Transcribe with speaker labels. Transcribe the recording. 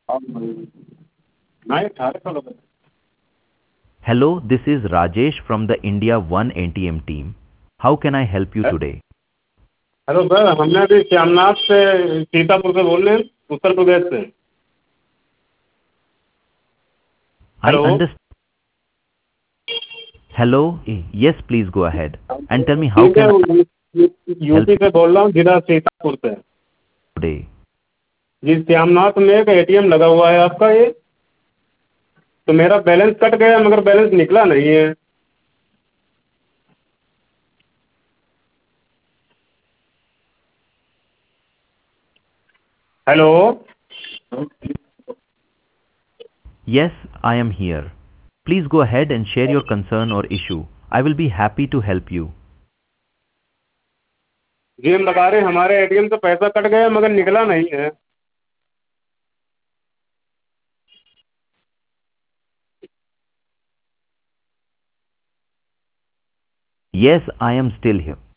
Speaker 1: नहीं 18 का।
Speaker 2: Hello, this is Rajesh from the India One ATM team. How can I help you today?
Speaker 1: Hello sir, हमने अभी श्यामनाथ से सीतापुर से बोल रहे हैं, उत्तर प्रदेश से।
Speaker 2: I
Speaker 1: hello.
Speaker 2: understand. Hello, yes, please go ahead and tell me how
Speaker 1: ठीक है,
Speaker 2: can I help
Speaker 1: यूपी से बोल रहा हूँ, जिला सीतापुर से।
Speaker 2: you today?
Speaker 1: जी, श्यामनाथ में एक एटीएम लगा हुआ है आपका ये। तो मेरा बैलेंस कट गया मगर बैलेंस निकला नहीं है। Hello.
Speaker 2: Yes, I am here. Please go ahead and share your concern or issue. I will be happy to help you.
Speaker 1: जी, हम लगा रहे हैं हमारे एटीएम से पैसा कट गया मगर निकला नहीं है।
Speaker 2: Yes, I am still here.